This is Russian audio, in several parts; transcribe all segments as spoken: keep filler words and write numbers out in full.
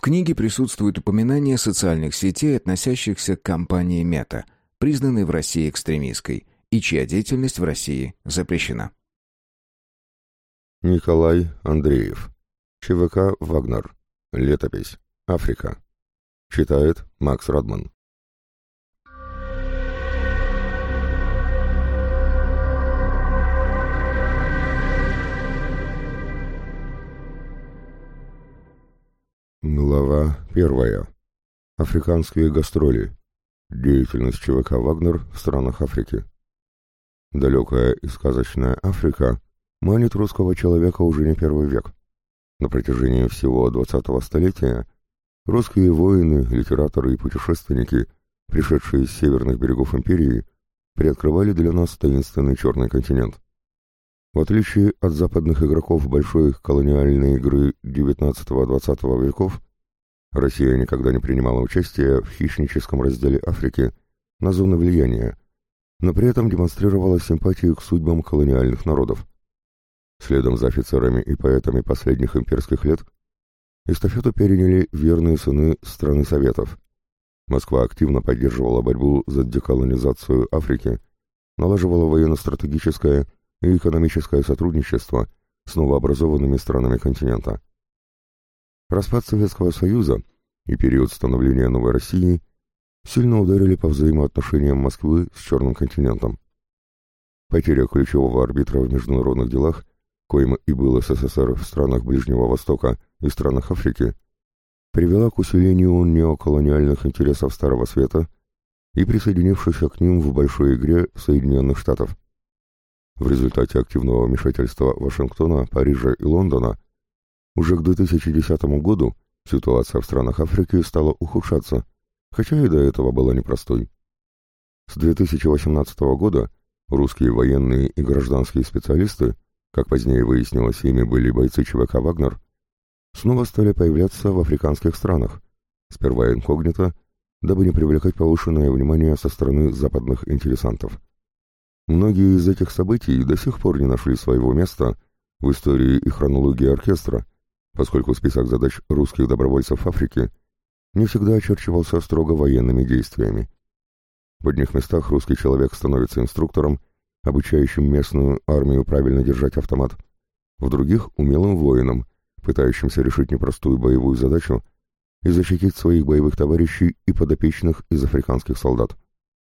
книге присутствует упоминание социальных сетей, относящихся к компании Мета, признанной в России экстремистской, и чья деятельность в России запрещена. Николай Андреев. ЧВК «Вагнер». Летопись. Африка. Читает Макс Радман. Глава первая. Африканские гастроли. Деятельность ЧВК «Вагнер» в странах Африки. Далекая и сказочная Африка манит русского человека уже не первый век. На протяжении всего двадцатого столетия русские воины, литераторы и путешественники, пришедшие с северных берегов империи, приоткрывали для нас таинственный черный континент. В отличие от западных игроков большой колониальной игры девятнадцатого-двадцатого веков, Россия никогда не принимала участия в хищническом разделе Африки на зоны влияния, но при этом демонстрировала симпатию к судьбам колониальных народов. Следом за офицерами и поэтами последних имперских лет эстафету переняли верные сыны страны Советов. Москва активно поддерживала борьбу за деколонизацию Африки, налаживала военно-стратегическое и экономическое сотрудничество с новообразованными странами континента. Распад Советского Союза и период становления новой России сильно ударили по взаимоотношениям Москвы с Черным континентом. Потеря ключевого арбитра в международных делах, коим и был СССР в странах Ближнего Востока и странах Африки, привела к усилению неоколониальных интересов Старого Света и присоединившихся к ним в большой игре Соединенных Штатов. В результате активного вмешательства Вашингтона, Парижа и Лондона уже к две тысячи десятому году ситуация в странах Африки стала ухудшаться, хотя и до этого была непростой. С две тысячи восемнадцатого года русские военные и гражданские специалисты, как позднее выяснилось, ими были бойцы ЧВК «Вагнер», снова стали появляться в африканских странах, сперва инкогнито, дабы не привлекать повышенное внимание со стороны западных интересантов. Многие из этих событий до сих пор не нашли своего места в истории и хронологии оркестра, поскольку список задач русских добровольцев Африки не всегда очерчивался строго военными действиями. В одних местах русский человек становится инструктором, обучающим местную армию правильно держать автомат, в других — умелым воином, пытающимся решить непростую боевую задачу и защитить своих боевых товарищей и подопечных из африканских солдат.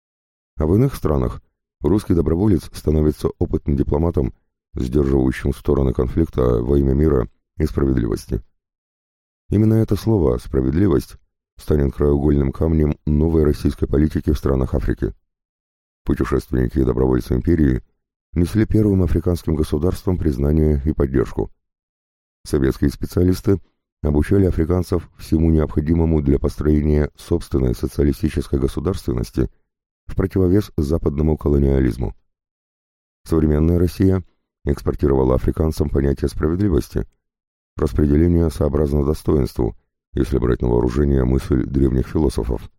А в иных странах русский доброволец становится опытным дипломатом, сдерживающим стороны конфликта во имя мира и справедливости. Именно это слово «справедливость» станет краеугольным камнем новой российской политики в странах Африки. Путешественники и добровольцы империи несли первым африканским государствам признание и поддержку. Советские специалисты обучали африканцев всему необходимому для построения собственной социалистической государственности в противовес западному колониализму. Современная Россия экспортировала африканцам понятие справедливости, распределение сообразно достоинству, если брать на вооружение мысль древних философов.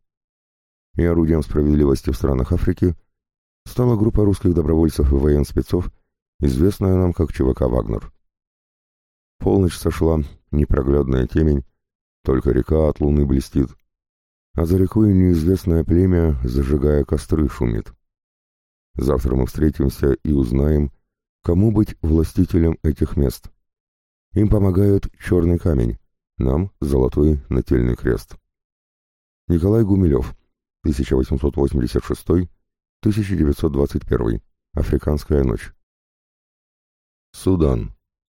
И орудием справедливости в странах Африки стала группа русских добровольцев и военспецов, известная нам как ЧВК «Вагнер». Полночь сошла, непроглядная темень, только река от луны блестит, а за рекой неизвестное племя, зажигая костры, шумит. Завтра мы встретимся и узнаем, кому быть властителем этих мест. Им помогает черный камень, нам золотой нательный крест. Николай Гумилев, тысяча восемьсот восемьдесят шестой — тысяча девятьсот двадцать первый. Африканская ночь. Судан.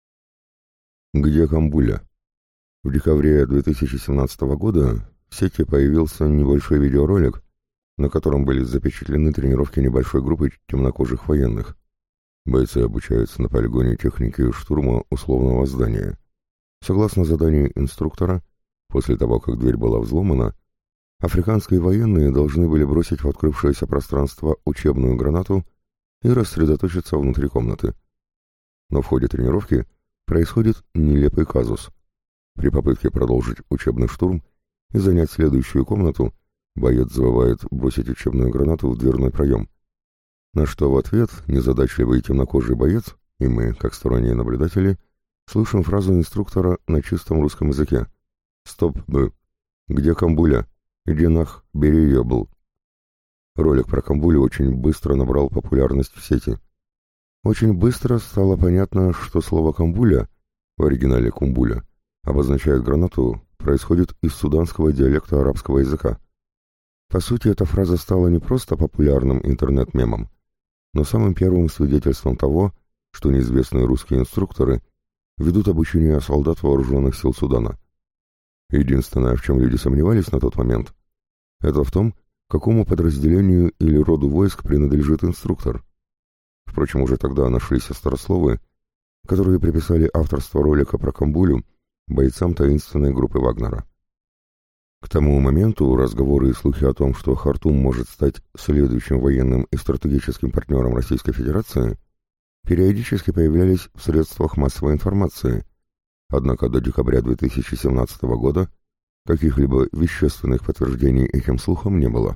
Где Камбуля? В декабре две тысячи семнадцатого года в сети появился небольшой видеоролик, на котором были запечатлены тренировки небольшой группы темнокожих военных. Бойцы обучаются на полигоне техники штурма условного здания. Согласно заданию инструктора, после того, как дверь была взломана, африканские военные должны были бросить в открывшееся пространство учебную гранату и рассредоточиться внутри комнаты. Но в ходе тренировки происходит нелепый казус. При попытке продолжить учебный штурм и занять следующую комнату, боец забывает бросить учебную гранату в дверной проем. На что в ответ незадачливый темнокожий боец, и мы, как сторонние наблюдатели, слышим фразу инструктора на чистом русском языке: Стоп, Б. Где Камбуля? Иди нах, бери ее, был. Ролик про Камбулю очень быстро набрал популярность в сети. Очень быстро стало понятно, что слово «камбуля», в оригинале «кумбуля», обозначает гранату, происходит из суданского диалекта арабского языка. По сути, эта фраза стала не просто популярным интернет-мемом, но самым первым свидетельством того, что неизвестные русские инструкторы ведут обучение солдат вооруженных сил Судана. Единственное, в чем люди сомневались на тот момент, это в том, какому подразделению или роду войск принадлежит инструктор. Впрочем, уже тогда нашлись острословы, которые приписали авторство ролика про Камбулю бойцам таинственной группы Вагнера. К тому моменту разговоры и слухи о том, что Хартум может стать следующим военным и стратегическим партнером Российской Федерации, периодически появлялись в средствах массовой информации, однако до декабря две тысячи семнадцатого года каких-либо вещественных подтверждений этим слухам не было.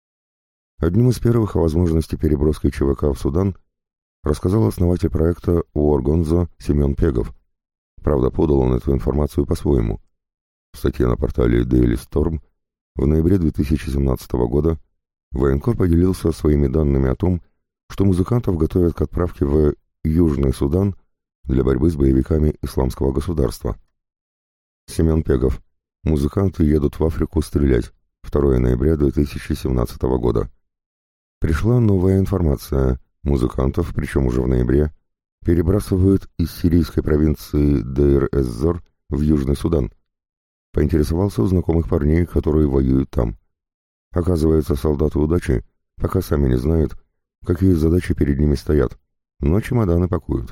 Одним из первых о возможности переброски ЧВК в Судан рассказал основатель проекта Уоргонзо Семен Пегов. Правда, подал он эту информацию по-своему. В статье на портале Daily Storm в ноябре две тысячи семнадцатого года военкор поделился своими данными о том, что музыкантов готовят к отправке в Южный Судан для борьбы с боевиками Исламского государства. Семен Пегов. Музыканты едут в Африку стрелять. второго ноября две тысячи семнадцатого года. Пришла новая информация. Музыкантов, причем уже в ноябре, перебрасывают из сирийской провинции Дейр-эз-Зор в Южный Судан. Поинтересовался у знакомых парней, которые воюют там. Оказывается, солдаты удачи пока сами не знают, какие задачи перед ними стоят, но чемоданы пакуют.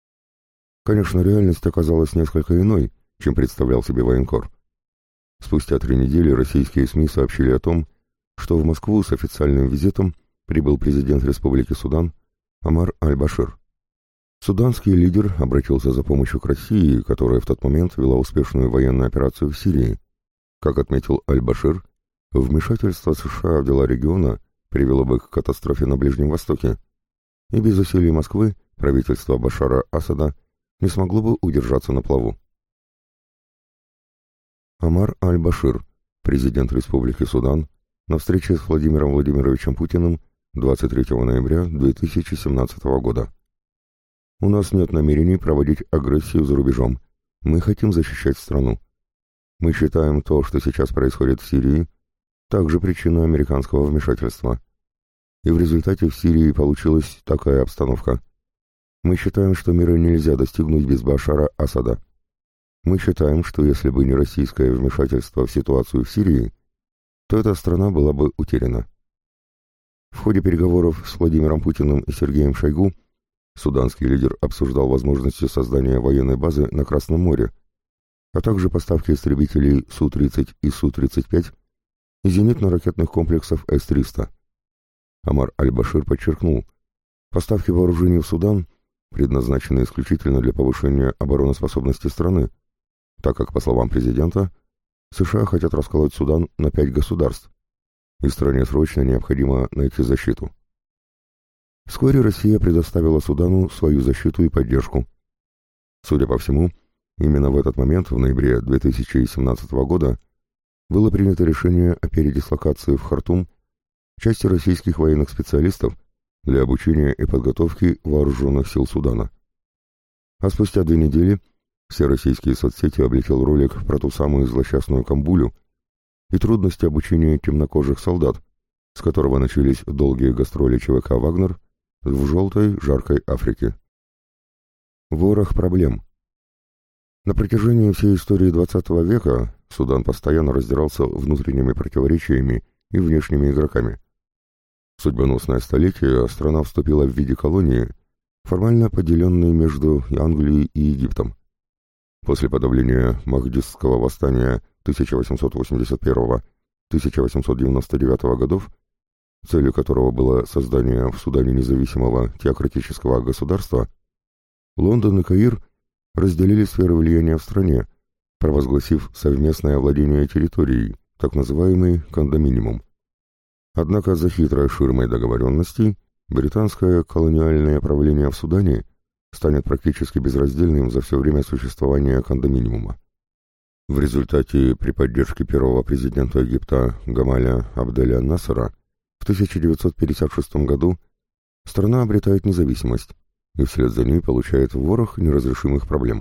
Конечно, реальность оказалась несколько иной, чем представлял себе военкор. Спустя три недели российские СМИ сообщили о том, что в Москву с официальным визитом прибыл президент Республики Судан Омар Аль-Башир. Суданский лидер обратился за помощью к России, которая в тот момент вела успешную военную операцию в Сирии. Как отметил Аль-Башир, вмешательство США в дела региона привело бы к катастрофе на Ближнем Востоке, и без усилий Москвы правительство Башара Асада не смогло бы удержаться на плаву. Омар Аль-Башир, президент Республики Судан, на встрече с Владимиром Владимировичем Путиным двадцать третьего ноября две тысячи семнадцатого года. У нас нет намерений проводить агрессию за рубежом. Мы хотим защищать страну. Мы считаем то, что сейчас происходит в Сирии, также причиной американского вмешательства. И в результате в Сирии получилась такая обстановка. Мы считаем, что мира нельзя достигнуть без Башара Асада. Мы считаем, что если бы не российское вмешательство в ситуацию в Сирии, то эта страна была бы утеряна. В ходе переговоров с Владимиром Путиным и Сергеем Шойгу суданский лидер обсуждал возможности создания военной базы на Красном море, а также поставки истребителей Су тридцать и Су тридцать пять и зенитно-ракетных комплексов Эс триста. Омар Аль-Башир подчеркнул, поставки вооружений в Судан предназначены исключительно для повышения обороноспособности страны, так как, по словам президента, США хотят расколоть Судан на пять государств, и стране срочно необходимо найти защиту. Вскоре Россия предоставила Судану свою защиту и поддержку. Судя по всему, именно в этот момент, в ноябре две тысячи семнадцатого года, было принято решение о передислокации в Хартум части российских военных специалистов для обучения и подготовки вооруженных сил Судана. А спустя две недели все российские соцсети облетел ролик про ту самую злосчастную Камбулю и трудности обучения темнокожих солдат, с которого начались долгие гастроли ЧВК «Вагнер» в желтой, жаркой Африке. Ворох проблем. На протяжении всей истории двадцатого века Судан постоянно раздирался внутренними противоречиями и внешними игроками. В судьбоносное столетие страна вступила в виде колонии, формально поделенной между Англией и Египтом. После подавления Махдистского восстания тысяча восемьсот восемьдесят первого — тысяча восемьсот девяносто девятого годов, целью которого было создание в Судане независимого теократического государства, Лондон и Каир разделили сферы влияния в стране, провозгласив совместное владение территорией, так называемый кондоминиум. Однако за хитрой ширмой договоренностей британское колониальное правление в Судане станет практически безраздельным за все время существования кондоминиума. В результате, при поддержке первого президента Египта Гамаля Абделя Насера в тысяча девятьсот пятьдесят шестом году страна обретает независимость и вслед за ней получает ворох неразрешимых проблем.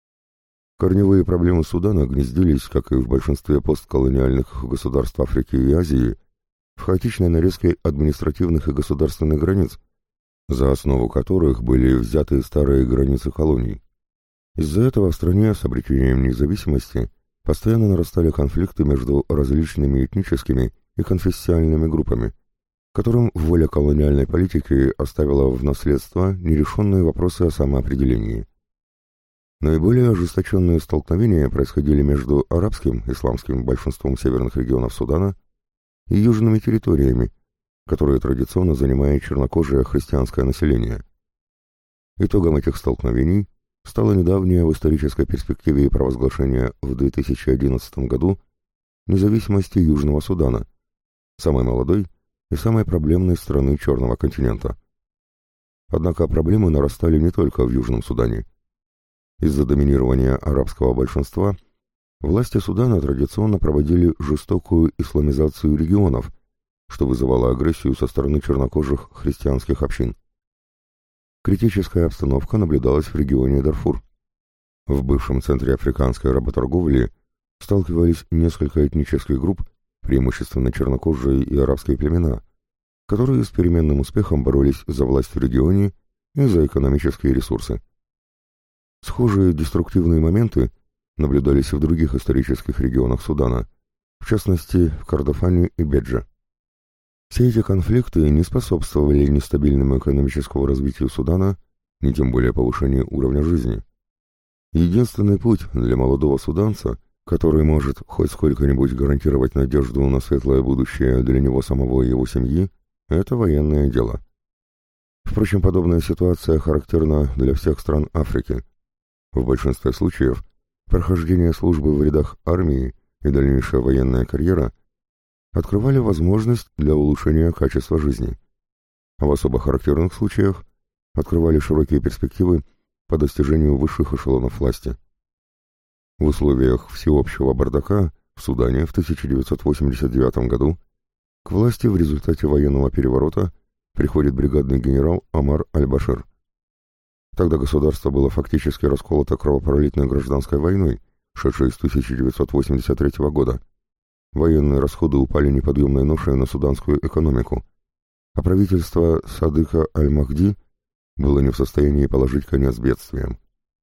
Корневые проблемы Судана гнездились, как и в большинстве постколониальных государств Африки и Азии, в хаотичной нарезке административных и государственных границ, за основу которых были взяты старые границы колоний. Из-за этого в стране с обретением независимости постоянно нарастали конфликты между различными этническими и конфессиональными группами, которым воля колониальной политики оставила в наследство нерешенные вопросы о самоопределении. Наиболее ожесточенные столкновения происходили между арабским, исламским большинством северных регионов Судана и южными территориями, которые традиционно занимает чернокожее христианское население. Итогом этих столкновений стало недавнее в исторической перспективе провозглашение в две тысячи одиннадцатом году независимости Южного Судана, самой молодой и самой проблемной страны Черного континента. Однако проблемы нарастали не только в Южном Судане. Из-за доминирования арабского большинства власти Судана традиционно проводили жестокую исламизацию регионов, что вызывало агрессию со стороны чернокожих христианских общин. Критическая обстановка наблюдалась в регионе Дарфур. В бывшем центре африканской работорговли сталкивались несколько этнических групп, преимущественно чернокожие и арабские племена, которые с переменным успехом боролись за власть в регионе и за экономические ресурсы. Схожие деструктивные моменты наблюдались и в других исторических регионах Судана, в частности в Кордофане и Бедже. Все эти конфликты не способствовали ни стабильному экономическому развитию Судана, ни тем более повышению уровня жизни. Единственный путь для молодого суданца, который может хоть сколько-нибудь гарантировать надежду на светлое будущее для него самого и его семьи, это военное дело. Впрочем, подобная ситуация характерна для всех стран Африки. В большинстве случаев прохождение службы в рядах армии и дальнейшая военная карьера открывали возможность для улучшения качества жизни, а в особо характерных случаях открывали широкие перспективы по достижению высших эшелонов власти. В условиях всеобщего бардака в Судане в тысяча девятьсот восемьдесят девятом году к власти в результате военного переворота приходит бригадный генерал Омар аль-Башир. Тогда государство было фактически расколото кровопролитной гражданской войной, шедшей с тысяча девятьсот восемьдесят третьего года. Военные расходы упали неподъемной ношей на суданскую экономику, а правительство Садыка аль-Махди было не в состоянии положить конец бедствиям.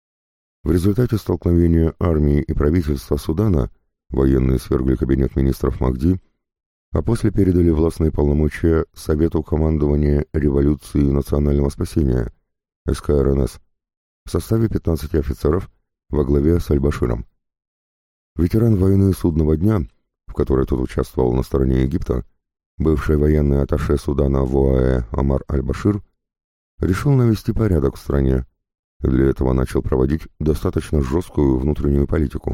В результате столкновения армии и правительства Судана военные свергли кабинет министров Махди, а после передали властные полномочия Совету командования революции национального спасения, эс ка эр эн эс, в составе пятнадцати офицеров во главе с аль-Баширом. Ветеран войны Судного дня, в которой тот участвовал на стороне Египта, бывший военный атташе Судана в ОАЭ Омар аль-Башир, решил навести порядок в стране и для этого начал проводить достаточно жесткую внутреннюю политику.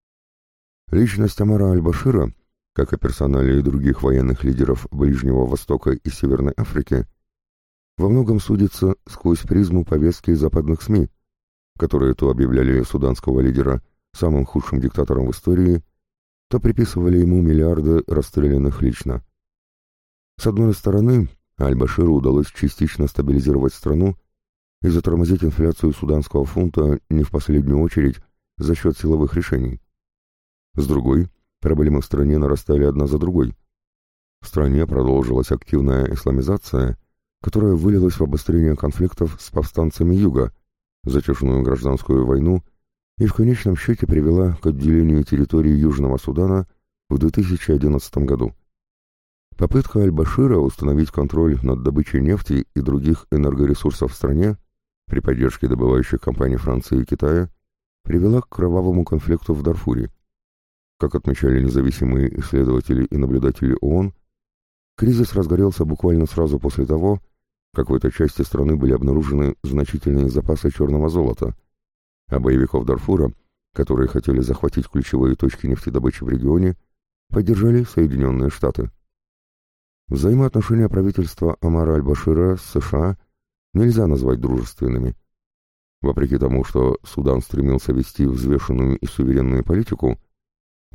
Личность Омара аль-Башира, как и персоналии других военных лидеров Ближнего Востока и Северной Африки, во многом судится сквозь призму повестки западных СМИ, которые то объявляли суданского лидера самым худшим диктатором в истории, то приписывали ему миллиарды расстрелянных лично. С одной стороны, аль-Баширу удалось частично стабилизировать страну и затормозить инфляцию суданского фунта не в последнюю очередь за счет силовых решений. С другой, проблемы в стране нарастали одна за другой. В стране продолжилась активная исламизация, которая вылилась в обострение конфликтов с повстанцами Юга, затяжную гражданскую войну и в конечном счете привела к отделению территории Южного Судана в две тысячи одиннадцатом году. Попытка аль-Башира установить контроль над добычей нефти и других энергоресурсов в стране при поддержке добывающих компаний Франции и Китая привела к кровавому конфликту в Дарфуре. Как отмечали независимые исследователи и наблюдатели ООН, кризис разгорелся буквально сразу после того, как в этой части страны были обнаружены значительные запасы черного золота, а боевиков Дарфура, которые хотели захватить ключевые точки нефтедобычи в регионе, поддержали Соединенные Штаты. Взаимоотношения правительства Омара аль-Башира с США нельзя назвать дружественными. Вопреки тому, что Судан стремился вести взвешенную и суверенную политику,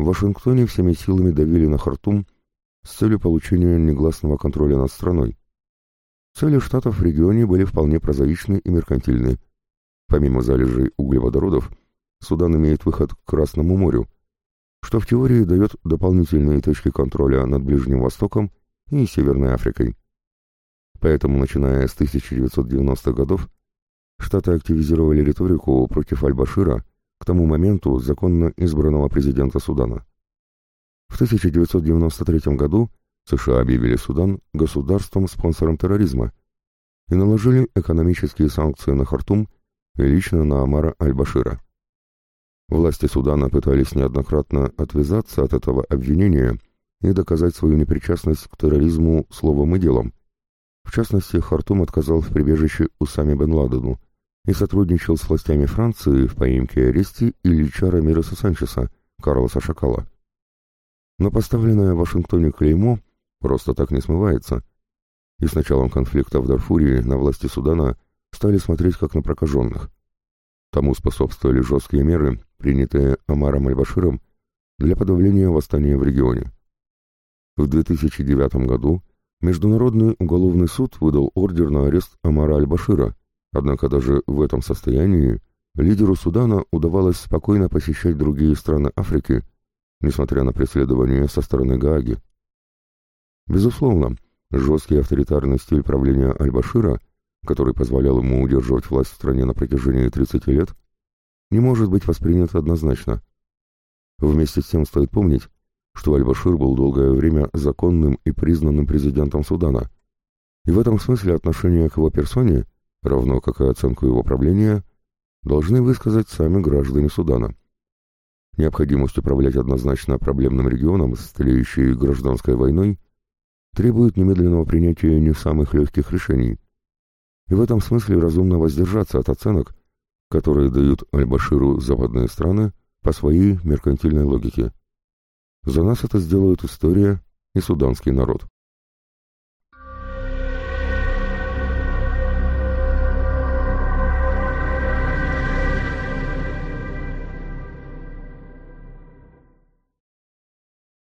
в Вашингтоне всеми силами давили на Хартум с целью получения негласного контроля над страной. Цели штатов в регионе были вполне прозаичны и меркантильны. Помимо залежей углеводородов, Судан имеет выход к Красному морю, что в теории дает дополнительные точки контроля над Ближним Востоком и Северной Африкой. Поэтому, начиная с тысяча девятьсот девяностых годов, Штаты активизировали риторику против Аль-Башира, к тому моменту законно избранного президента Судана. В тысяча девятьсот девяносто третьем году США объявили Судан государством-спонсором терроризма и наложили экономические санкции на Хартум и лично на Омара Аль-Башира. Власти Судана пытались неоднократно отвязаться от этого обвинения и доказать свою непричастность к терроризму словом и делом. В частности, Хартум отказал в прибежище Усаме бен Ладену и сотрудничал с властями Франции в поимке и аресте Ильича Рамиреса Санчеса, Карлоса Шакала. Но поставленное в Вашингтоне клеймо просто так не смывается, и с началом конфликта в Дарфуре на власти Судана стали смотреть как на прокаженных. Тому способствовали жесткие меры, принятые Омаром Аль-Баширом для подавления восстания в регионе. В две тысячи девятом году Международный уголовный суд выдал ордер на арест Омара Аль-Башира, однако даже в этом состоянии лидеру Судана удавалось спокойно посещать другие страны Африки, несмотря на преследование со стороны Гааги. Безусловно, жесткий авторитарный стиль правления Аль-Башира, который позволял ему удерживать власть в стране на протяжении тридцати лет, не может быть воспринят однозначно. Вместе с тем стоит помнить, что Аль-Башир был долгое время законным и признанным президентом Судана, и в этом смысле отношение к его персоне, равно как и оценку его правления, должны высказать сами граждане Судана. Необходимость управлять однозначно проблемным регионом с тлеющей гражданской войной требует немедленного принятия не самых легких решений, и в этом смысле разумно воздержаться от оценок, которые дают Аль-Баширу западные страны по своей меркантильной логике. За нас это сделают история и суданский народ.